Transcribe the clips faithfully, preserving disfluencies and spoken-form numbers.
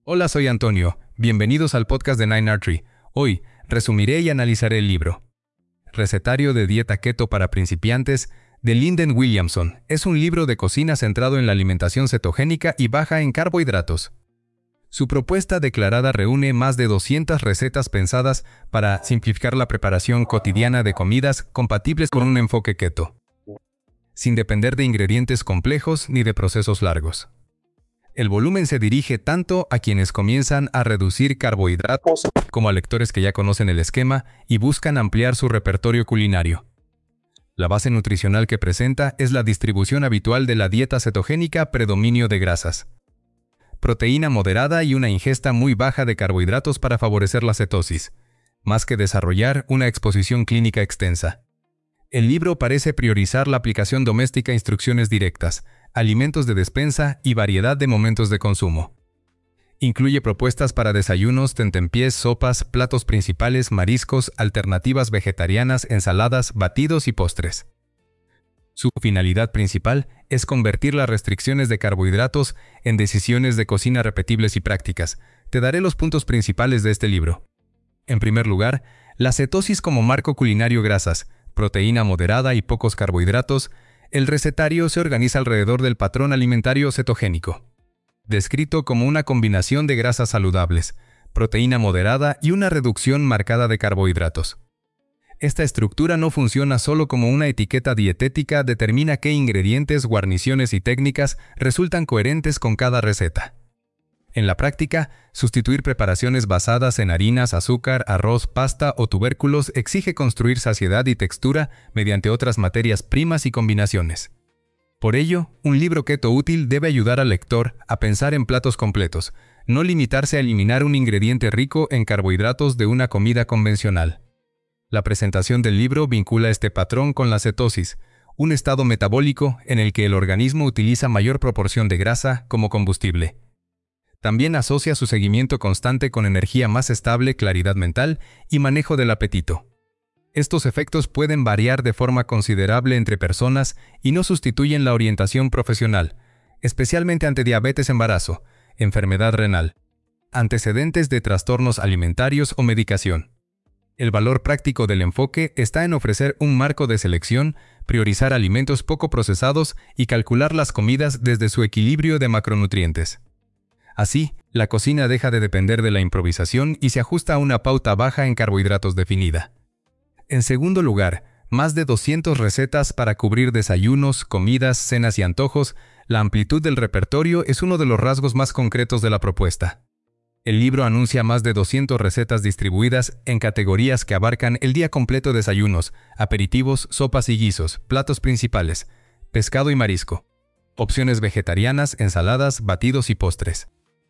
Hola, soy Antonio. Bienvenidos al podcast de Nine Artery. Hoy, resumiré y analizaré el libro Recetario de Dieta Keto para Principiantes, de Lyndon Williamson. Es un libro de cocina centrado en la alimentación cetogénica y baja en carbohidratos. Su propuesta declarada reúne más de doscientas recetas pensadas para simplificar la preparación cotidiana de comidas compatibles con un enfoque keto, sin depender de ingredientes complejos ni de procesos largos. El volumen se dirige tanto a quienes comienzan a reducir carbohidratos como a lectores que ya conocen el esquema y buscan ampliar su repertorio culinario. La base nutricional que presenta es la distribución habitual de la dieta cetogénica, predominio de grasas, proteína moderada y una ingesta muy baja de carbohidratos para favorecer la cetosis, más que desarrollar una exposición clínica extensa. El libro parece priorizar la aplicación doméstica, instrucciones directas, alimentos de despensa y variedad de momentos de consumo. Incluye propuestas para desayunos, tentempiés, sopas, platos principales, mariscos, alternativas vegetarianas, ensaladas, batidos y postres. Su finalidad principal es convertir las restricciones de carbohidratos en decisiones de cocina repetibles y prácticas. Te daré los puntos principales de este libro. En primer lugar, la cetosis como marco culinario: grasas, proteína moderada y pocos carbohidratos. El recetario se organiza alrededor del patrón alimentario cetogénico, descrito como una combinación de grasas saludables, proteína moderada y una reducción marcada de carbohidratos. Esta estructura no funciona solo como una etiqueta dietética, determina qué ingredientes, guarniciones y técnicas resultan coherentes con cada receta. En la práctica, sustituir preparaciones basadas en harinas, azúcar, arroz, pasta o tubérculos exige construir saciedad y textura mediante otras materias primas y combinaciones. Por ello, un libro keto útil debe ayudar al lector a pensar en platos completos, no limitarse a eliminar un ingrediente rico en carbohidratos de una comida convencional. La presentación del libro vincula este patrón con la cetosis, un estado metabólico en el que el organismo utiliza mayor proporción de grasa como combustible. También asocia su seguimiento constante con energía más estable, claridad mental y manejo del apetito. Estos efectos pueden variar de forma considerable entre personas y no sustituyen la orientación profesional, especialmente ante diabetes, embarazo, enfermedad renal, antecedentes de trastornos alimentarios o medicación. El valor práctico del enfoque está en ofrecer un marco de selección, priorizar alimentos poco procesados y calcular las comidas desde su equilibrio de macronutrientes. Así, la cocina deja de depender de la improvisación y se ajusta a una pauta baja en carbohidratos definida. En segundo lugar, más de doscientas recetas para cubrir desayunos, comidas, cenas y antojos. La amplitud del repertorio es uno de los rasgos más concretos de la propuesta. El libro anuncia más de doscientas recetas distribuidas en categorías que abarcan el día completo: desayunos, aperitivos, sopas y guisos, platos principales, pescado y marisco, opciones vegetarianas, ensaladas, batidos y postres.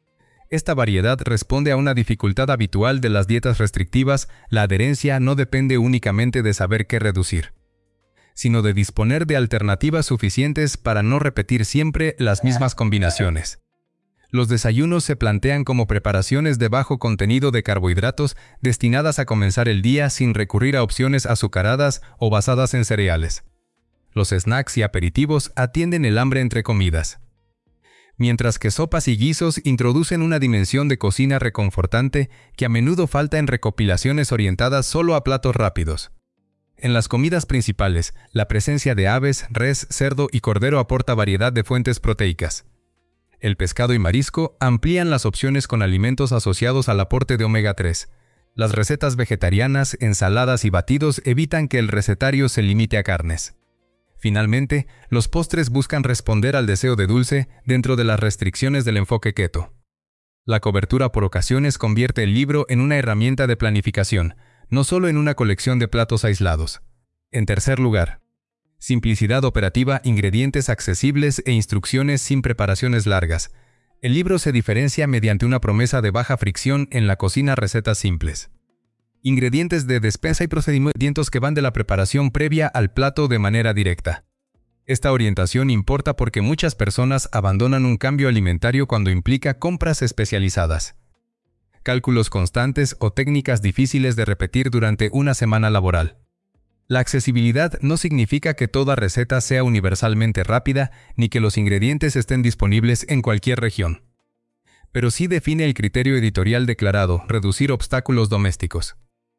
Esta variedad responde a una dificultad habitual de las dietas restrictivas: la adherencia no depende únicamente de saber qué reducir, sino de disponer de alternativas suficientes para no repetir siempre las mismas combinaciones. Los desayunos se plantean como preparaciones de bajo contenido de carbohidratos destinadas a comenzar el día sin recurrir a opciones azucaradas o basadas en cereales. Los snacks y aperitivos atienden el hambre entre comidas, mientras que sopas y guisos introducen una dimensión de cocina reconfortante que a menudo falta en recopilaciones orientadas solo a platos rápidos. En las comidas principales, la presencia de aves, res, cerdo y cordero aporta variedad de fuentes proteicas. El pescado y marisco amplían las opciones con alimentos asociados al aporte de omega tres. Las recetas vegetarianas, ensaladas y batidos evitan que el recetario se limite a carnes. Finalmente, los postres buscan responder al deseo de dulce dentro de las restricciones del enfoque keto. La cobertura por ocasiones convierte el libro en una herramienta de planificación, no solo en una colección de platos aislados. En tercer lugar, simplicidad operativa, ingredientes accesibles e instrucciones sin preparaciones largas. El libro se diferencia mediante una promesa de baja fricción en la cocina: recetas simples, ingredientes de despensa y procedimientos que van de la preparación previa al plato de manera directa. Esta orientación importa porque muchas personas abandonan un cambio alimentario cuando implica compras especializadas, cálculos constantes o técnicas difíciles de repetir durante una semana laboral. La accesibilidad no significa que toda receta sea universalmente rápida ni que los ingredientes estén disponibles en cualquier región. pero sí define el criterio editorial declarado: reducir obstáculos domésticos.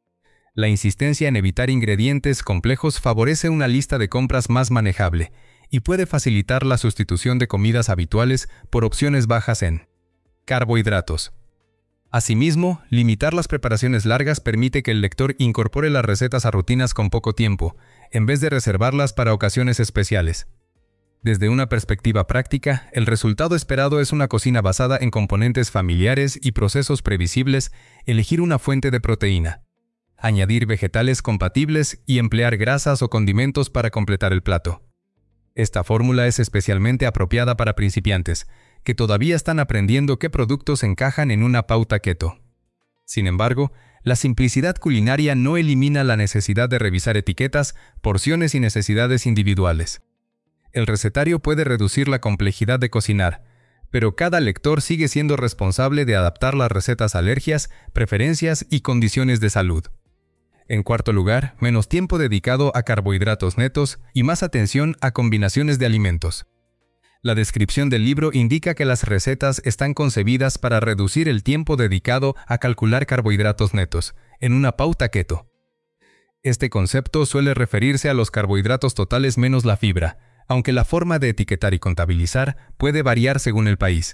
La insistencia en evitar ingredientes complejos favorece una lista de compras más manejable y puede facilitar la sustitución de comidas habituales por opciones bajas en carbohidratos. Asimismo, limitar las preparaciones largas permite que el lector incorpore las recetas a rutinas con poco tiempo, en vez de reservarlas para ocasiones especiales. Desde una perspectiva práctica, el resultado esperado es una cocina basada en componentes familiares y procesos previsibles, elegir una fuente de proteína, añadir vegetales compatibles y emplear grasas o condimentos para completar el plato. Esta fórmula es especialmente apropiada para principiantes, que todavía están aprendiendo qué productos encajan en una pauta keto. Sin embargo, la simplicidad culinaria no elimina la necesidad de revisar etiquetas, porciones y necesidades individuales. El recetario puede reducir la complejidad de cocinar, pero cada lector sigue siendo responsable de adaptar las recetas a alergias, preferencias y condiciones de salud. En cuarto lugar, menos tiempo dedicado a carbohidratos netos y más atención a combinaciones de alimentos. La descripción del libro indica que las recetas están concebidas para reducir el tiempo dedicado a calcular carbohidratos netos, en una pauta keto. Este concepto suele referirse a los carbohidratos totales menos la fibra, aunque la forma de etiquetar y contabilizar puede variar según el país,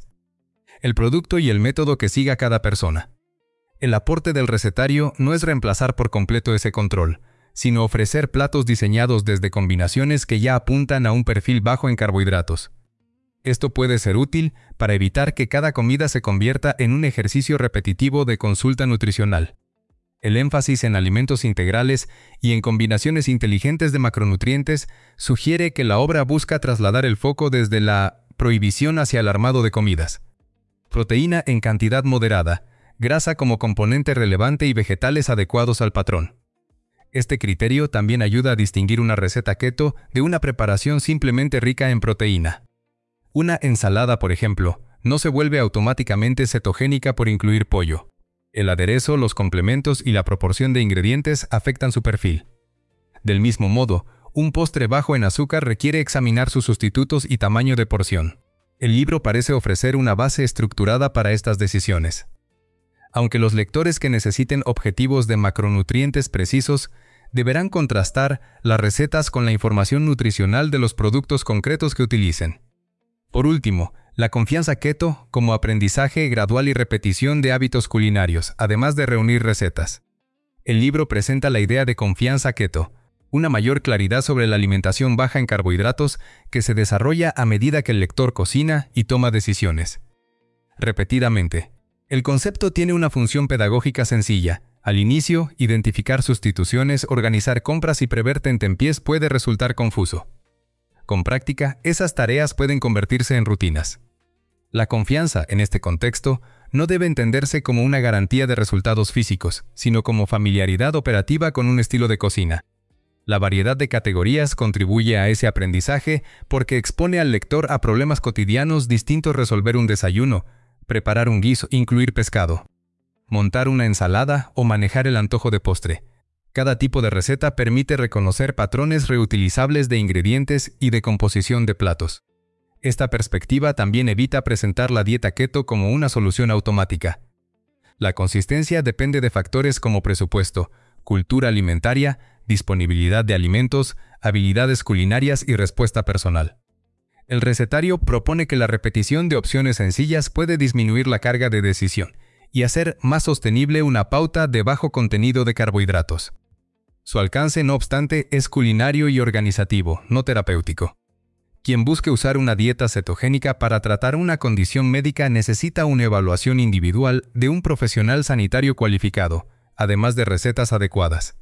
el producto y el método que siga cada persona. El aporte del recetario no es reemplazar por completo ese control, sino ofrecer platos diseñados desde combinaciones que ya apuntan a un perfil bajo en carbohidratos. Esto puede ser útil para evitar que cada comida se convierta en un ejercicio repetitivo de consulta nutricional. El énfasis en alimentos integrales y en combinaciones inteligentes de macronutrientes sugiere que la obra busca trasladar el foco desde la prohibición hacia el armado de comidas. Proteína en cantidad moderada, grasa como componente relevante y vegetales adecuados al patrón. Este criterio también ayuda a distinguir una receta keto de una preparación simplemente rica en proteína. Una ensalada, por ejemplo, no se vuelve automáticamente cetogénica por incluir pollo. El aderezo, los complementos y la proporción de ingredientes afectan su perfil. Del mismo modo, un postre bajo en azúcar requiere examinar sus sustitutos y tamaño de porción. El libro parece ofrecer una base estructurada para estas decisiones. Aunque los lectores que necesiten objetivos de macronutrientes precisos deberán contrastar las recetas con la información nutricional de los productos concretos que utilicen. Por último, la confianza keto como aprendizaje gradual y repetición de hábitos culinarios, además de reunir recetas. El libro presenta la idea de confianza keto, una mayor claridad sobre la alimentación baja en carbohidratos que se desarrolla a medida que el lector cocina y toma decisiones. Repetidamente, el concepto tiene una función pedagógica sencilla. Al inicio, identificar sustituciones, organizar compras y prever tentempiés puede resultar confuso. Con práctica, esas tareas pueden convertirse en rutinas. La confianza, en este contexto, no debe entenderse como una garantía de resultados físicos, sino como familiaridad operativa con un estilo de cocina. La variedad de categorías contribuye a ese aprendizaje porque expone al lector a problemas cotidianos distintos: resolver un desayuno, preparar un guiso, incluir pescado, montar una ensalada o manejar el antojo de postre. Cada tipo de receta permite reconocer patrones reutilizables de ingredientes y de composición de platos. Esta perspectiva también evita presentar la dieta keto como una solución automática. La consistencia depende de factores como presupuesto, cultura alimentaria, disponibilidad de alimentos, habilidades culinarias y respuesta personal. El recetario propone que la repetición de opciones sencillas puede disminuir la carga de decisión y hacer más sostenible una pauta de bajo contenido de carbohidratos. Su alcance, no obstante, es culinario y organizativo, no terapéutico. Quien busque usar una dieta cetogénica para tratar una condición médica necesita una evaluación individual de un profesional sanitario cualificado, además de recetas adecuadas.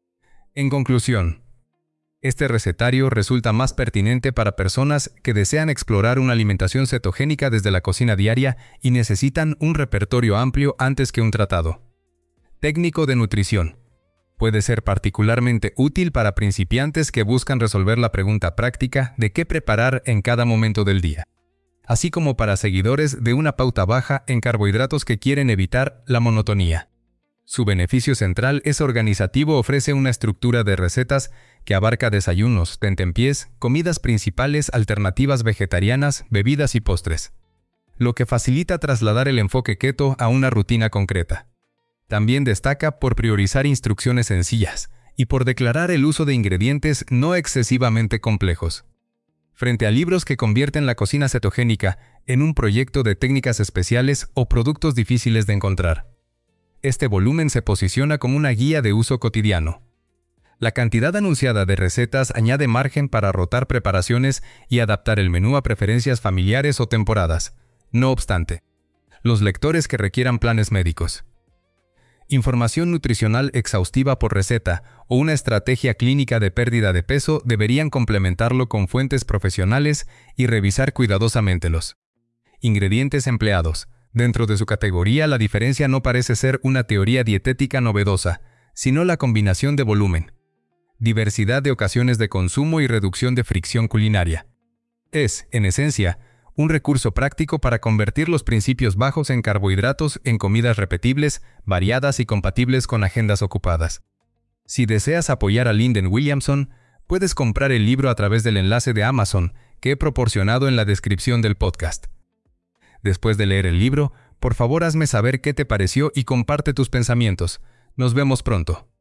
En conclusión, este recetario resulta más pertinente para personas que desean explorar una alimentación cetogénica desde la cocina diaria y necesitan un repertorio amplio antes que un tratado técnico de nutrición. Puede ser particularmente útil para principiantes que buscan resolver la pregunta práctica de qué preparar en cada momento del día, así como para seguidores de una pauta baja en carbohidratos que quieren evitar la monotonía. Su beneficio central es organizativo, ofrece una estructura de recetas que abarca desayunos, tentempiés, comidas principales, alternativas vegetarianas, bebidas y postres. lo que facilita trasladar el enfoque keto a una rutina concreta. También destaca por priorizar instrucciones sencillas y por declarar el uso de ingredientes no excesivamente complejos. Frente a libros que convierten la cocina cetogénica en un proyecto de técnicas especiales o productos difíciles de encontrar, este volumen se posiciona como una guía de uso cotidiano. La cantidad anunciada de recetas añade margen para rotar preparaciones y adaptar el menú a preferencias familiares o temporadas. No obstante, los lectores que requieran planes médicos, información nutricional exhaustiva por receta o una estrategia clínica de pérdida de peso deberían complementarlo con fuentes profesionales y revisar cuidadosamente los ingredientes empleados. Dentro de su categoría, la diferencia no parece ser una teoría dietética novedosa, sino la combinación de volumen, diversidad de ocasiones de consumo y reducción de fricción culinaria. Es, en esencia, un recurso práctico para convertir los principios bajos en carbohidratos en comidas repetibles, variadas y compatibles con agendas ocupadas. Si deseas apoyar a Lyndon Williamson, puedes comprar el libro a través del enlace de Amazon que he proporcionado en la descripción del podcast. Después de leer el libro, por favor hazme saber qué te pareció y comparte tus pensamientos. Nos vemos pronto.